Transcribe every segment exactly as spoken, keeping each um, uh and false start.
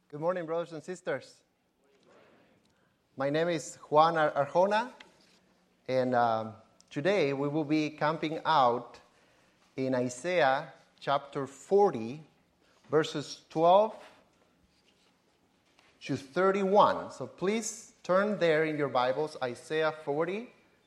Good morning, brothers and sisters. My name is Juan Arjona, and um, today we will be camping out in Isaiah chapter forty, verses twelve to thirty-one. So please turn there in your Bibles, Isaiah forty,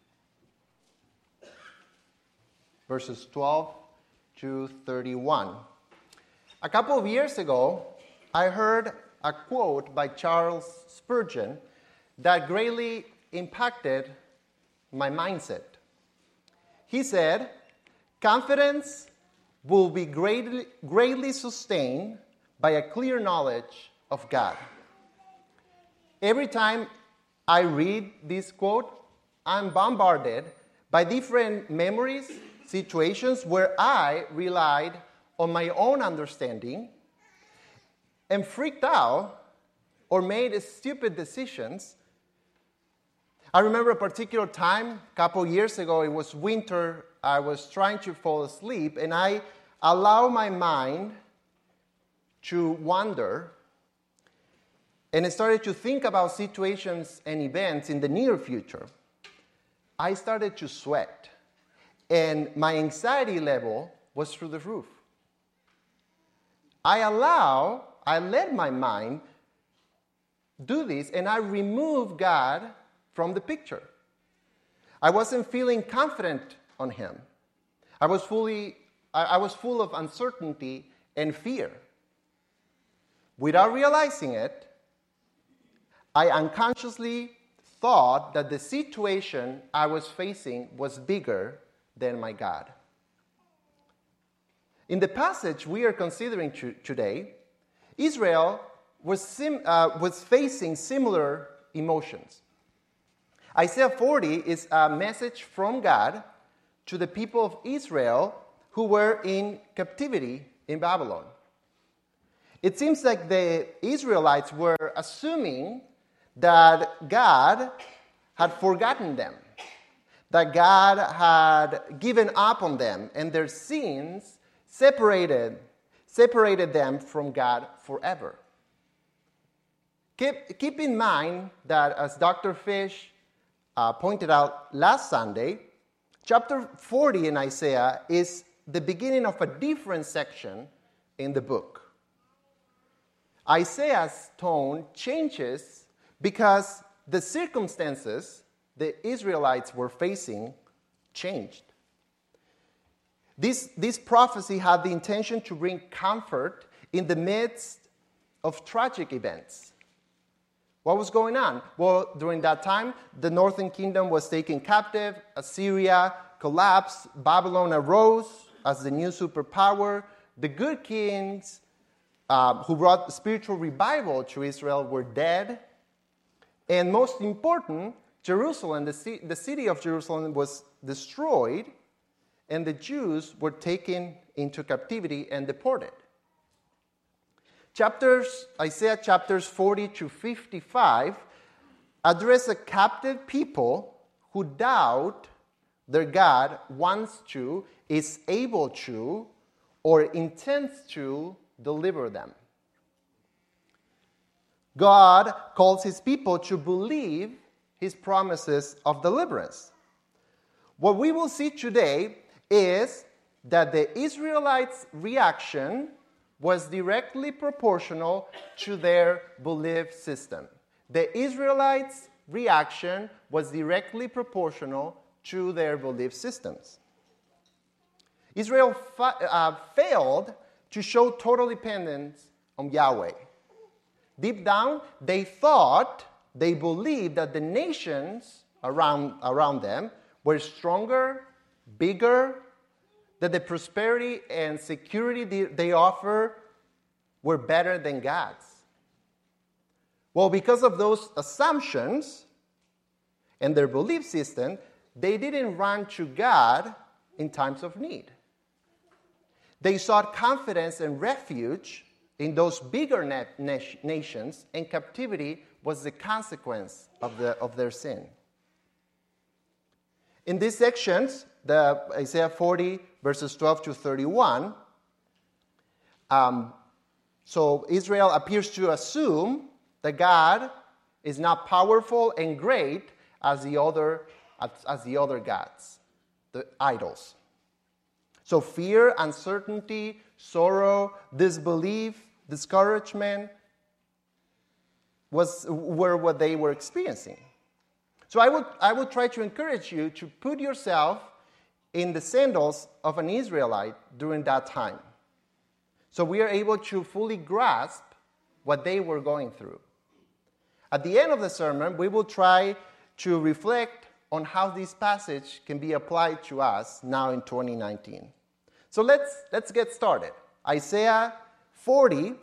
verses twelve to thirty-one. A couple of years ago, I heard a quote by Charles Spurgeon that greatly impacted my mindset. He said, "Confidence will be greatly, greatly sustained by a clear knowledge of God." Every time I read this quote, I'm bombarded by different memories, situations where I relied on my own understanding and freaked out or made stupid decisions. I remember a particular time, a couple years ago, it was winter, I was trying to fall asleep, and I allowed my mind to wander, and I started to think about situations and events in the near future. I started to sweat, and my anxiety level was through the roof. I allow I let my mind do this, and I removed God from the picture. I wasn't feeling confident on Him. I was fully, I, I was full of uncertainty and fear. Without realizing it, I unconsciously thought that the situation I was facing was bigger than my God. In the passage we are considering to, today, Israel was, sim, uh, was facing similar emotions. Isaiah forty is a message from God to the people of Israel who were in captivity in Babylon. It seems like the Israelites were assuming that God had forgotten them, that God had given up on them, and their sins separated separated them from God forever. Keep, keep in mind that, as Doctor Fish uh, pointed out last Sunday, chapter forty in Isaiah is the beginning of a different section in the book. Isaiah's tone changes because the circumstances the Israelites were facing changed. This, this prophecy had the intention to bring comfort in the midst of tragic events. What was going on? Well, during that time, the northern kingdom was taken captive, Assyria collapsed, Babylon arose as the new superpower. The good kings uh, who brought spiritual revival to Israel were dead. And most important, Jerusalem, the, c- the city of Jerusalem was destroyed, and the Jews were taken into captivity and deported. Chapters, Isaiah chapters forty to fifty-five address a captive people who doubt their God wants to, is able to, or intends to deliver them. God calls His people to believe His promises of deliverance. What we will see today is that the Israelites' reaction was directly proportional to their belief system. The Israelites' reaction was directly proportional to their belief systems. Israel fa- uh, failed to show total dependence on Yahweh. Deep down, they thought, they believed that the nations around, around them were stronger, bigger, that the prosperity and security they, they offer were better than God's. Well, because of those assumptions and their belief system, they didn't run to God in times of need. They sought confidence and refuge in those bigger na- na- nations, and captivity was the consequence of, the, of their sin. In these sections, the Isaiah forty, verses twelve to thirty-one, um, So Israel appears to assume that God is not powerful and great as the other, as, as the other gods, the idols. So fear, uncertainty, sorrow, disbelief, discouragement was, were what they were experiencing. So I would, I would try to encourage you to put yourself in the sandals of an Israelite during that time. So we are able to fully grasp what they were going through. At the end of the sermon, we will try to reflect on how this passage can be applied to us now in twenty nineteen. So let's, let's get started. Isaiah forty,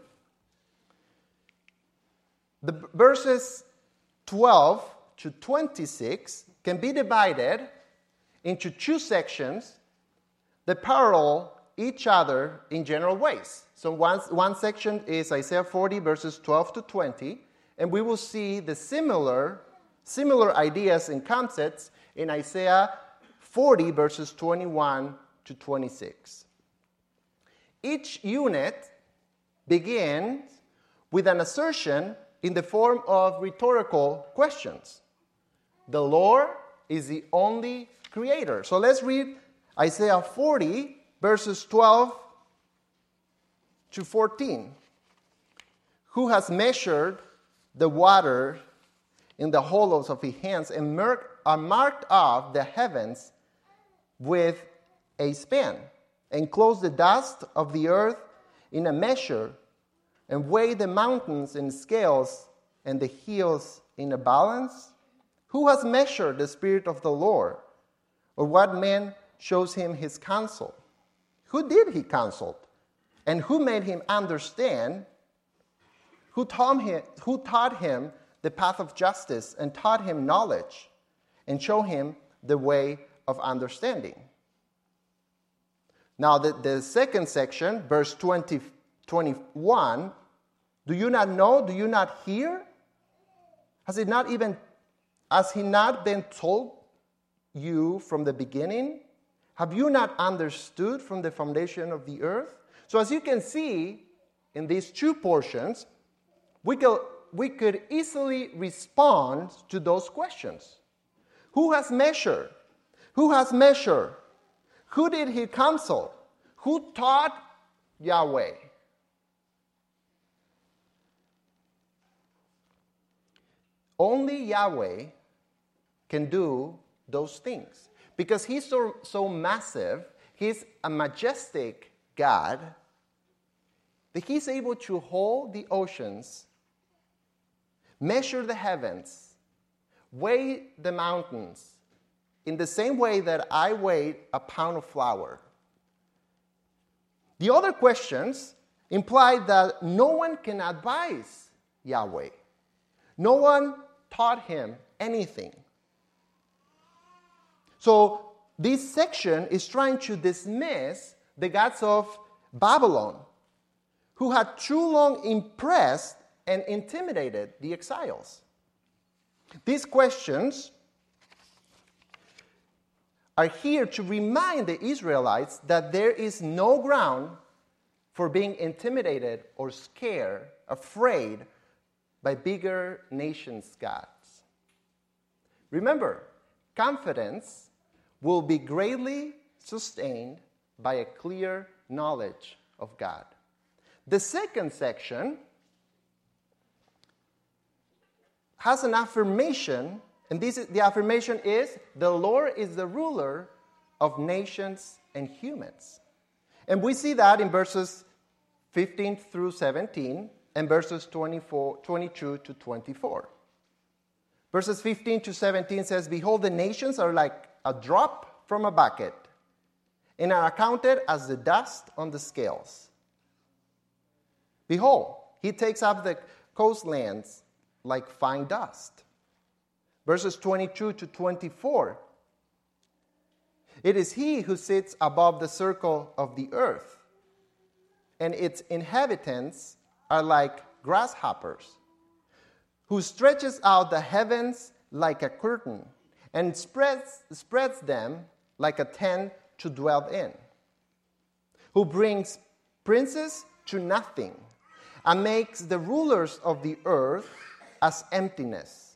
the verses twelve to twenty-six can be divided into two sections that parallel each other in general ways. So one, one section is Isaiah forty, verses twelve to twenty, and we will see the similar, similar ideas and concepts in Isaiah forty, verses twenty-one to twenty-six. Each unit begins with an assertion in the form of rhetorical questions. The Lord is the only creator. So let's read Isaiah forty, verses twelve to fourteen. Who has measured the water in the hollows of his hands and marked, uh, marked off the heavens with a span, and closed the dust of the earth in a measure, and weighed the mountains in scales and the hills in a balance? Who has measured the Spirit of the Lord? Or what man shows him his counsel? Who did he consult? And who made him understand? Who taught him, who taught him the path of justice, and taught him knowledge, and showed him the way of understanding? Now, the, the second section, verse twenty, twenty-one, do you not know? Do you not hear? Has it not even, has he not been told you from the beginning? Have you not understood from the foundation of the earth? So as you can see in these two portions, we could, we could easily respond to those questions. Who has measured? Who has measured? Who did he counsel? Who taught Yahweh? Only Yahweh can do those things. Because he's so, so massive, he's a majestic God, that he's able to hold the oceans, measure the heavens, weigh the mountains, in the same way that I weighed a pound of flour. The other questions imply that no one can advise Yahweh. No one taught him anything. So this section is trying to dismiss the gods of Babylon, who had too long impressed and intimidated the exiles. These questions are here to remind the Israelites that there is no ground for being intimidated or scared, afraid by bigger nations' gods. Remember, confidence will be greatly sustained by a clear knowledge of God. The second section has an affirmation, and this is, the affirmation is, the Lord is the ruler of nations and humans. And we see that in verses fifteen through seventeen and verses twenty-four, twenty-two to twenty-four. Verses fifteen to seventeen says, behold, the nations are like a drop from a bucket, and are accounted as the dust on the scales. Behold, he takes up the coastlands like fine dust. Verses twenty-two to twenty-four. It is he who sits above the circle of the earth, and its inhabitants are like grasshoppers, who stretches out the heavens like a curtain, and spreads, spreads them like a tent to dwell in, who brings princes to nothing, and makes the rulers of the earth as emptiness.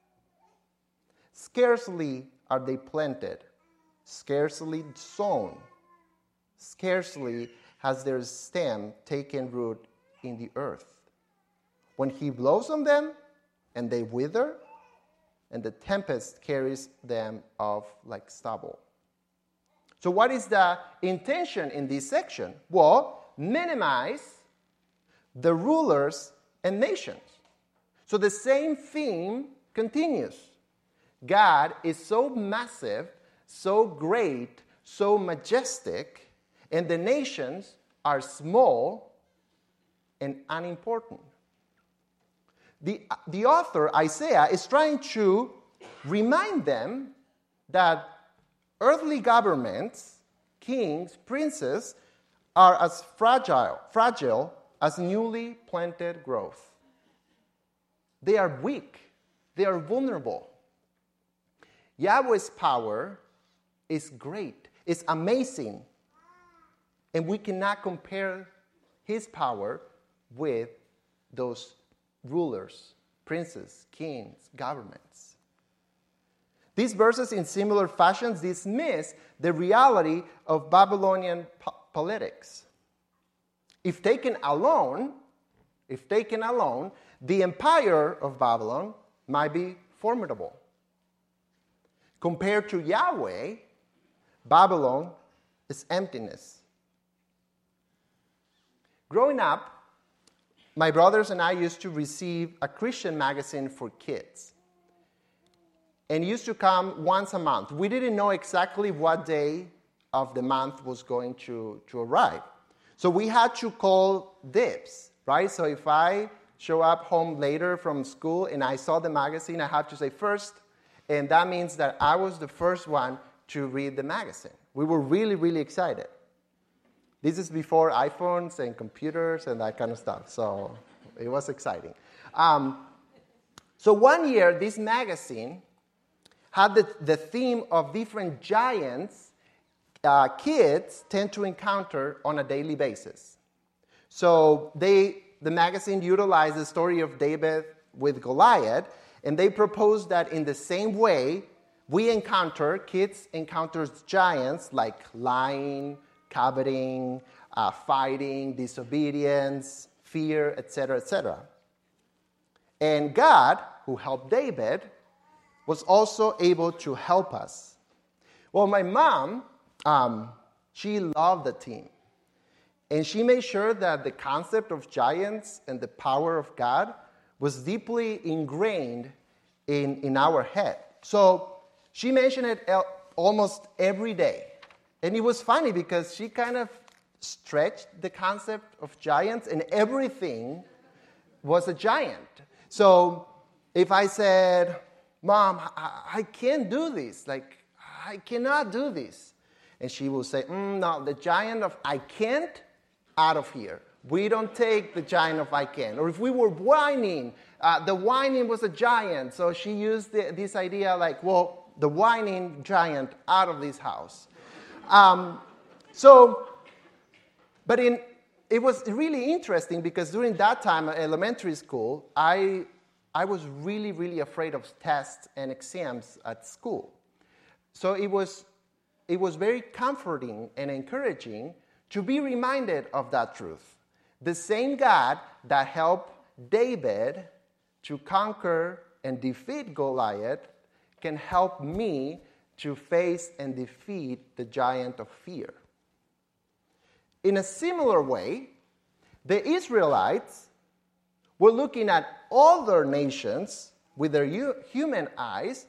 Scarcely are they planted, scarcely sown, scarcely has their stem taken root in the earth. When he blows on them, and they wither, and the tempest carries them off like stubble. So what is the intention in this section? Well, minimize the rulers and nations. So the same theme continues. God is so massive, so great, so majestic, and the nations are small and unimportant. The, the author, Isaiah, is trying to remind them that earthly governments, kings, princes, are as fragile, fragile as newly planted growth. They are weak. They are vulnerable. Yahweh's power is great. It's amazing. And we cannot compare his power with those rulers, princes, kings, governments. These verses, in similar fashions, dismiss the reality of Babylonian po- politics. If taken alone, if taken alone, the empire of Babylon might be formidable. Compared to Yahweh, Babylon is emptiness. Growing up, my brothers and I used to receive a Christian magazine for kids. And it used to come once a month. We didn't know exactly what day of the month was going to, to arrive. So we had to call dibs, right? So if I show up home later from school and I saw the magazine, I have to say first. And that means that I was the first one to read the magazine. We were really, really excited. This is before iPhones and computers and that kind of stuff. So it was exciting. Um, so one year, this magazine had the, the theme of different giants uh, kids tend to encounter on a daily basis. So they, the magazine utilized the story of David with Goliath, and they proposed that in the same way, we encounter, kids encounter giants like lying, coveting, uh, fighting, disobedience, fear, et cetera, et cetera. And God, who helped David, was also able to help us. Well, my mom, um, she loved the team. And she made sure that the concept of giants and the power of God was deeply ingrained in, in our head. So she mentioned it almost every day. And it was funny because she kind of stretched the concept of giants, and everything was a giant. So if I said, Mom, I, I can't do this, like, I cannot do this. And she will say, mm, no, the giant of I can't, out of here. We don't take the giant of I can. Or if we were whining, uh, the whining was a giant. So she used the, this idea like, well, the whining giant out of this house. Um, so, but in, it was really interesting because during that time at elementary school, I, I was really, really afraid of tests and exams at school. So it was, it was very comforting and encouraging to be reminded of that truth. The same God that helped David to conquer and defeat Goliath can help me to face and defeat the giant of fear. In a similar way, the Israelites were looking at other nations with their human eyes,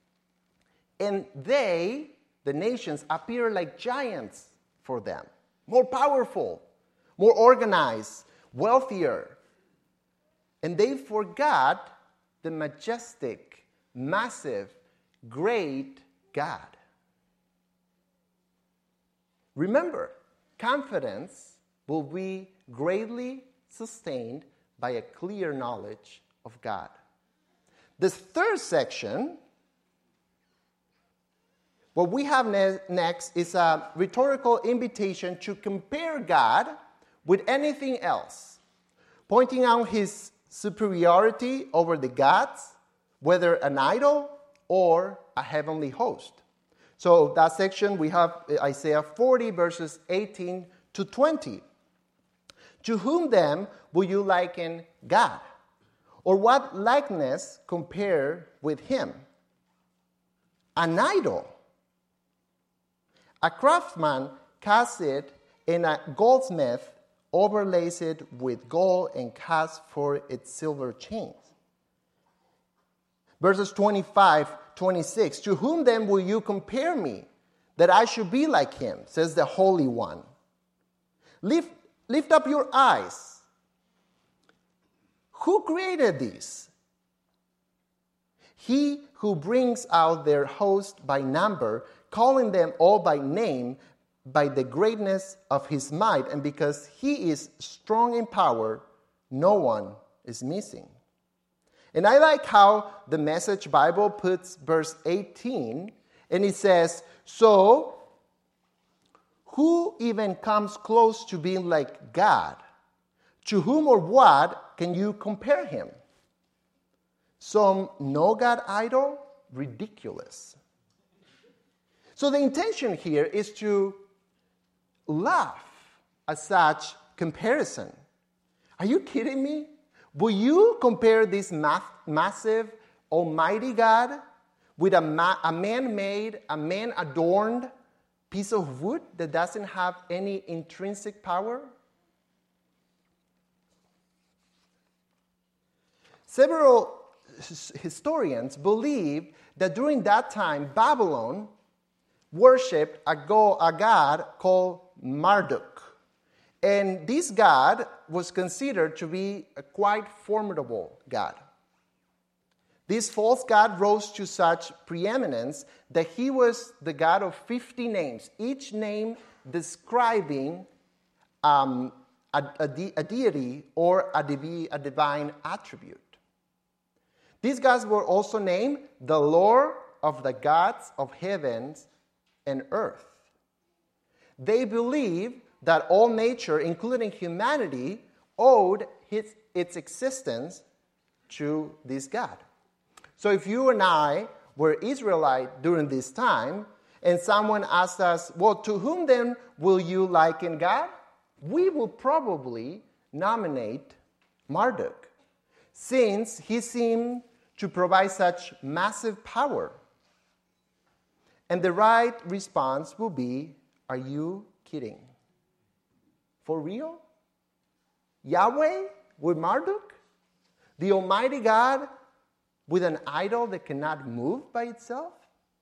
and they, the nations, appear like giants for them. More powerful, more organized, wealthier. And they forgot the majestic, massive, great God. Remember, confidence will be greatly sustained by a clear knowledge of God. This third section, what we have ne- next is a rhetorical invitation to compare God with anything else. pointing out his superiority over the gods, whether an idol or a heavenly host. So that section, we have Isaiah forty, verses eighteen to twenty. To whom then will you liken God? Or what likeness compare with him? An idol. A craftsman casts it, and a goldsmith overlays it with gold and casts for its silver chains. Verses twenty-five, twenty-six. To whom then will you compare me, that I should be like him, says the Holy One. Lift, lift up your eyes. Who created these? He who brings out their host by number, calling them all by name, by the greatness of his might, and because he is strong in power, no one is missing. And I like how the Message Bible puts verse eighteen, and it says, so who even comes close to being like God? To whom or what can you compare him? Some no God idol? Ridiculous. So the intention here is to laugh at such comparison. Are you kidding me? Will you compare this math, massive, almighty God with a, ma- a man-made, a man-adorned piece of wood that doesn't have any intrinsic power? Several historians believe that during that time, Babylon worshipped a, go- a god called Marduk. And this god was considered to be a quite formidable god. This false god rose to such preeminence that he was the god of fifty names, each name describing um, a, a, de- a deity or a, divi- a divine attribute. These gods were also named the Lord of the gods of heavens and earth. They believed that all nature, including humanity, owed his, its existence to this God. So if you and I were Israelite during this time, and someone asked us, well, to whom then will you liken God? We will probably nominate Marduk, since he seemed to provide such massive power. And the right response will be, are you kidding? For real? Yahweh with Marduk? The Almighty God with an idol that cannot move by itself?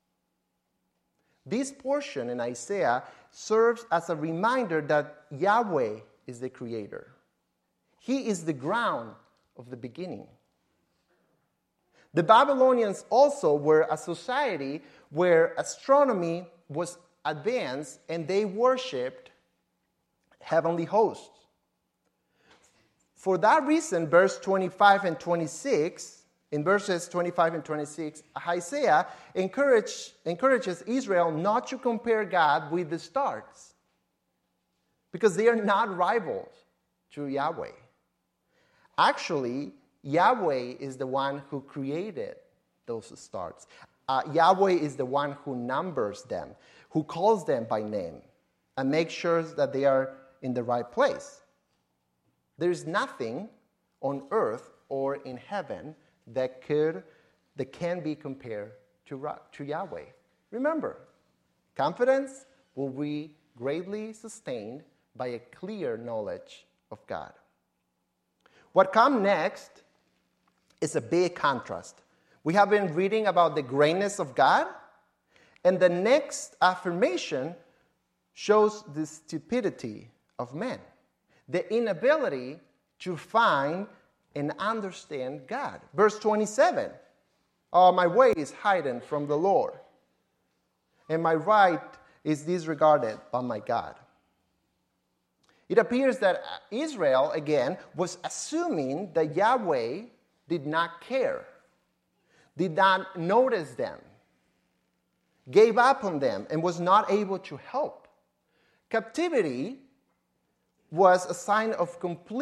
This portion in Isaiah serves as a reminder that Yahweh is the creator. He is the ground of the beginning. The Babylonians also were a society where astronomy was advanced and they worshipped heavenly hosts. For that reason, verse twenty-five and twenty-six, in verses twenty-five and twenty-six, Isaiah encourage, encourages Israel not to compare God with the stars, because they are not rivals to Yahweh. Actually, Yahweh is the one who created those stars. Uh, Yahweh is the one who numbers them, who calls them by name, and makes sure that they are in the right place. There is nothing on earth or in heaven that could, that can be compared to, to Yahweh. Remember, confidence will be greatly sustained by a clear knowledge of God. What comes next is a big contrast. We have been reading about the greatness of God, and the next affirmation shows the stupidity of men, the inability to find and understand God. Verse twenty-seven, oh, my way is hidden from the Lord, and my right is disregarded by my God. It appears that Israel, again, was assuming that Yahweh did not care, did not notice them, gave up on them, and was not able to help. Captivity was a sign of complete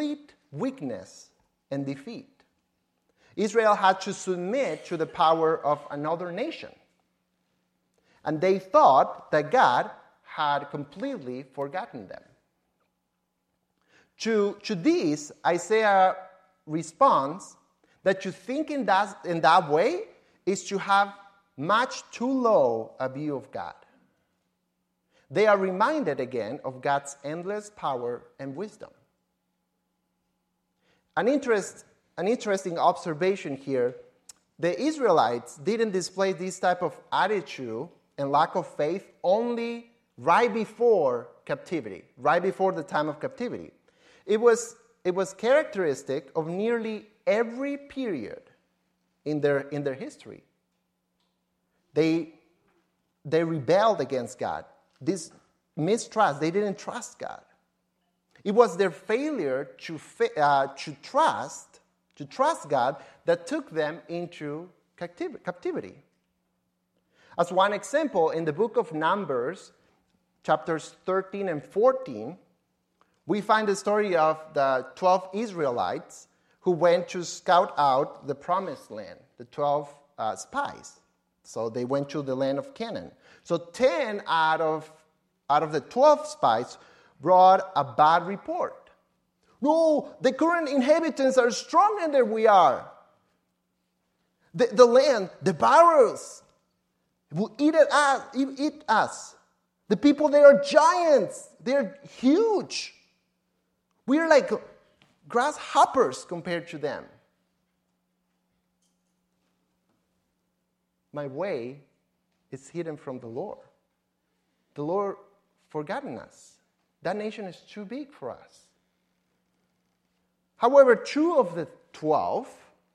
weakness and defeat. Israel had to submit to the power of another nation. And they thought that God had completely forgotten them. To, to this, Isaiah responds that to think in that, in that way is to have much too low a view of God. They are reminded again of God's endless power and wisdom. An, interest, an interesting observation here, the Israelites didn't display this type of attitude and lack of faith only right before captivity, right before the time of captivity. It was, it was characteristic of nearly every period in their, in their history. They, they rebelled against God. This mistrust, they didn't trust God. It was their failure to, uh, to trust, to trust God that took them into captiv- captivity. As one example, in the book of Numbers, chapters thirteen and fourteen, we find the story of the twelve Israelites who went to scout out the promised land, the twelve uh, spies. So they went to the land of Canaan. So ten out of, out of the twelve spies brought a bad report. No, the current inhabitants are stronger than we are. The, the land, the barrows, will eat us, eat us. The people there are giants. They're huge. We're like grasshoppers compared to them. My way is hidden from the Lord. The Lord forgotten us. That nation is too big for us. However, two of the twelve,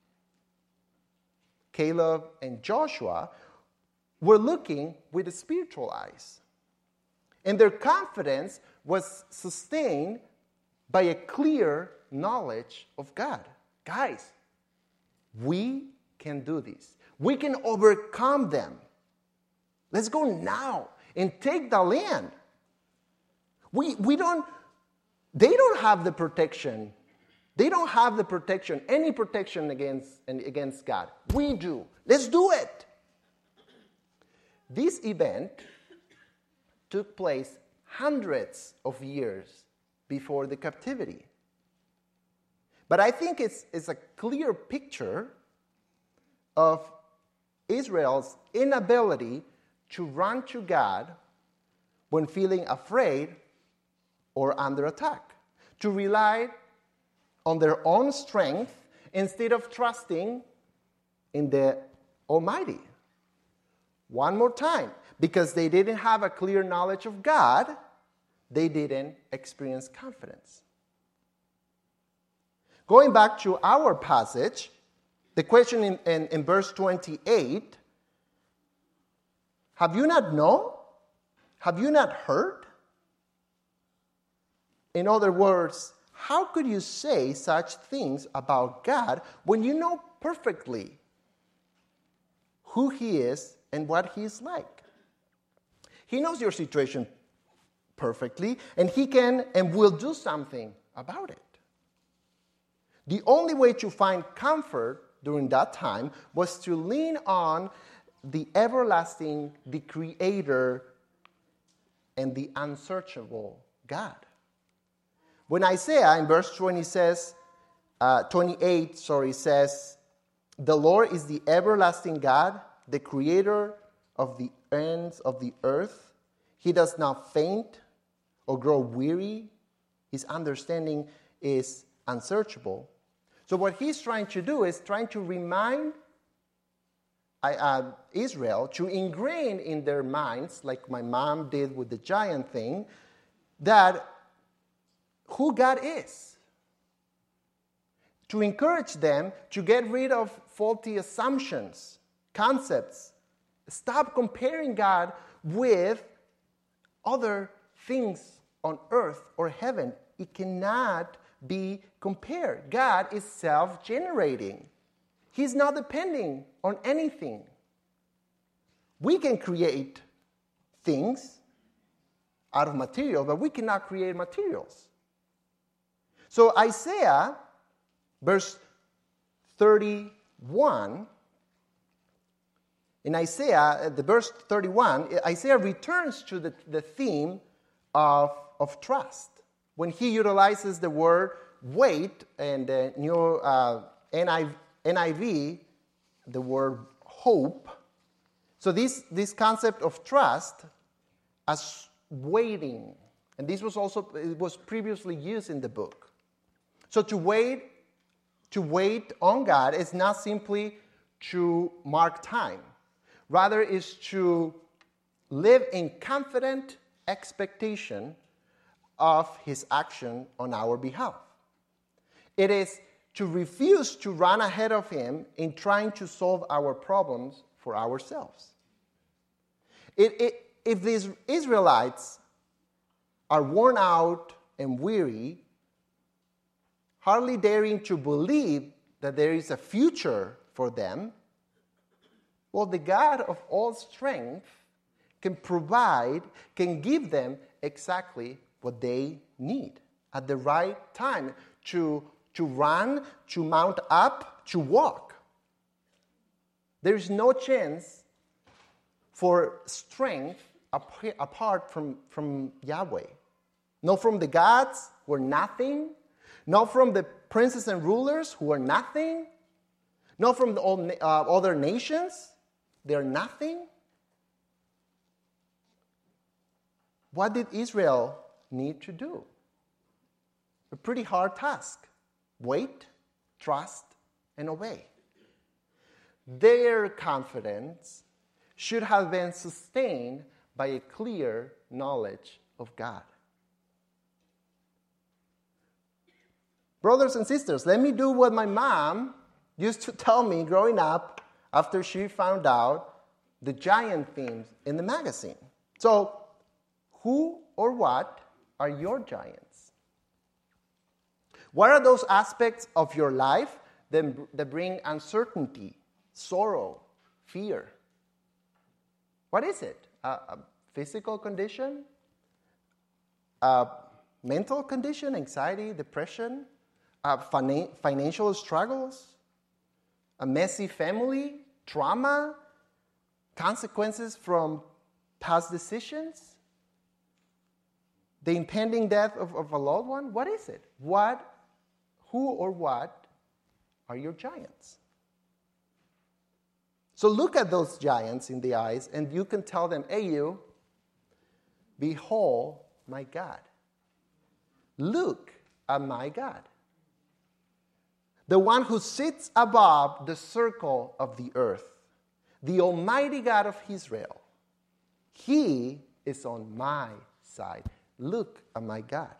Caleb and Joshua, were looking with the spiritual eyes. And their confidence was sustained by a clear knowledge of God. Guys, we can do this. We can overcome them. Let's go now and take the land. We, we don't, they don't have the protection. They don't have the protection, any protection against, against God. We do. Let's do it. This event took place hundreds of years before the captivity. But I think it's, it's a clear picture of Israel's inability to run to God when feeling afraid or under attack, to rely on their own strength instead of trusting in the Almighty. One more time, because they didn't have a clear knowledge of God, they didn't experience confidence. Going back to our passage, the question in, in, in verse twenty-eight, have you not known? Have you not heard? In other words, how could you say such things about God when you know perfectly who He is and what He is like? He knows your situation perfectly, and He can and will do something about it. The only way to find comfort during that time was to lean on the everlasting, the Creator, and the unsearchable God. When Isaiah in verse twenty says, uh, twenty-eight, sorry, says, "The Lord is the everlasting God, the Creator of the ends of the earth. He does not faint or grow weary. His understanding is unsearchable." So what he's trying to do is trying to remind uh, Israel, to ingrain in their minds, like my mom did with the giant thing, that who God is. To encourage them to get rid of faulty assumptions, concepts. Stop comparing God with other things on earth or heaven. It cannot be compared. God is self-generating. He's not depending on anything. We can create things out of material, but we cannot create materials. So Isaiah, verse thirty-one, in Isaiah, the verse thirty-one, Isaiah returns to the, the theme of, of trust. When he utilizes the word wait, and the new uh, N I V, the word hope. So this, this concept of trust as waiting, and this was also, it was previously used in the book. So to wait, to wait on God is not simply to mark time. Rather, is to live in confident expectation of his action on our behalf. It is to refuse to run ahead of him in trying to solve our problems for ourselves. It, it, if these Israelites are worn out and weary, hardly daring to believe that there is a future for them, well, the God of all strength can provide, can give them exactly what they need at the right time to, to run, to mount up, to walk. There is no chance for strength apart from, from Yahweh. Not from the gods who are nothing, not from the princes and rulers who are nothing, not from the all, uh, other nations. They are nothing. What did Israel need to do? A pretty hard task. Wait, trust, and obey. Their confidence should have been sustained by a clear knowledge of God. Brothers and sisters, let me do what my mom used to tell me growing up after she found out the giant themes in the magazine. So, who or what are your giants? What are those aspects of your life that, that bring uncertainty, sorrow, fear? What is it? A, a physical condition? A mental condition, anxiety, depression? A fina- financial struggles? A messy family? Trauma? Consequences from past decisions? The impending death of, of a loved one? What is it? What, who or what are your giants? So look at those giants in the eyes and you can tell them, hey you, behold my God. Look at my God. The one who sits above the circle of the earth. The Almighty God of Israel. He is on my side. Look at my God.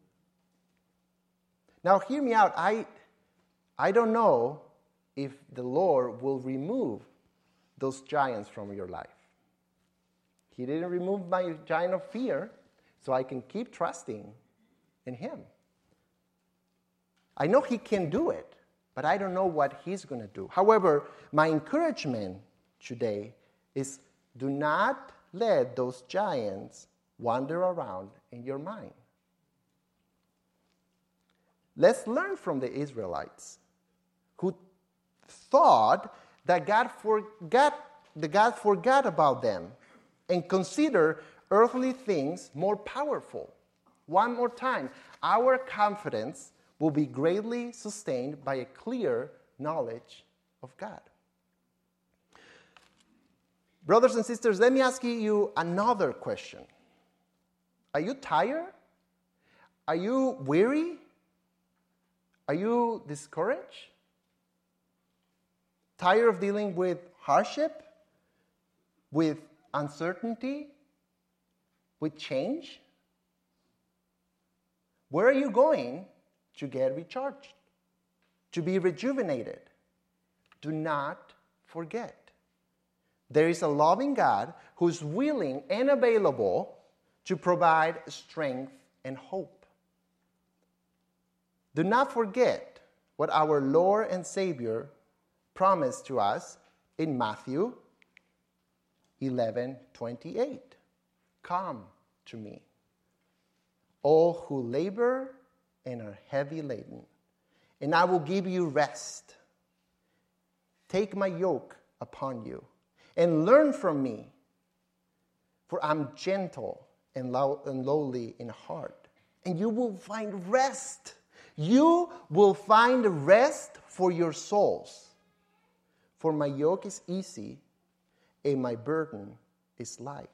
Now hear me out. I, I don't know if the Lord will remove those giants from your life. He didn't remove my giant of fear, so I can keep trusting in Him. I know He can do it, but I don't know what He's going to do. However, my encouragement today is do not let those giants wander around in your mind. Let's learn from the Israelites who thought that God forgot, that God forgot about them and consider earthly things more powerful. One more time, our confidence will be greatly sustained by a clear knowledge of God. Brothers and sisters, let me ask you another question. Are you tired? Are you weary? Are you discouraged? Tired of dealing with hardship? With uncertainty? With change? Where are you going to get recharged? To be rejuvenated? Do not forget. There is a loving God who's willing and available to provide strength and hope. Do not forget what our Lord and Savior promised to us in Matthew eleven twenty-eight. Come to me, all who labor and are heavy laden, and I will give you rest. Take my yoke upon you and learn from me, for I'm gentle and, low, and lowly in heart, and you will find rest. You will find rest for your souls. For my yoke is easy and my burden is light.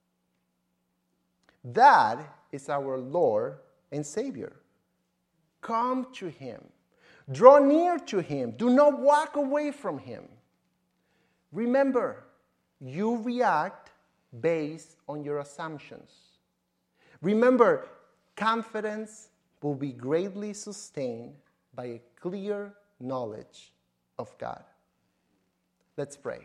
That is our Lord and Savior. Come to him. Draw near to him. Do not walk away from him. Remember, you react based on your assumptions. Remember, confidence will be greatly sustained by a clear knowledge of God. Let's pray.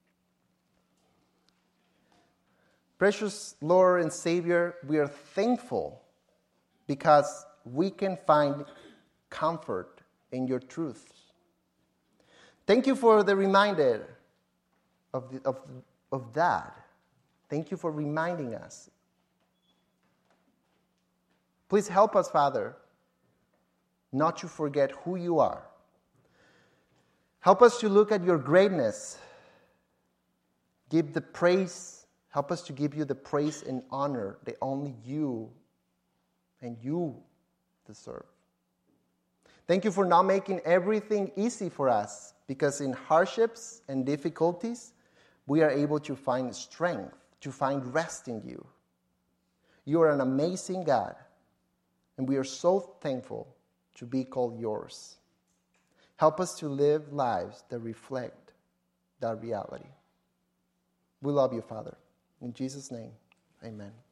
Precious Lord and Savior, we are thankful because we can find comfort in your truths. Thank you for the reminder of, the, of, of that. Thank you for reminding us. Please help us, Father, not to forget who you are. Help us to look at your greatness. Give the praise. Help us to give you the praise and honor that only you and you deserve. Thank you for not making everything easy for us, because in hardships and difficulties, we are able to find strength, to find rest in you. You are an amazing God, and we are so thankful to be called yours. Help us to live lives that reflect that reality. We love you, Father. In Jesus' name, amen.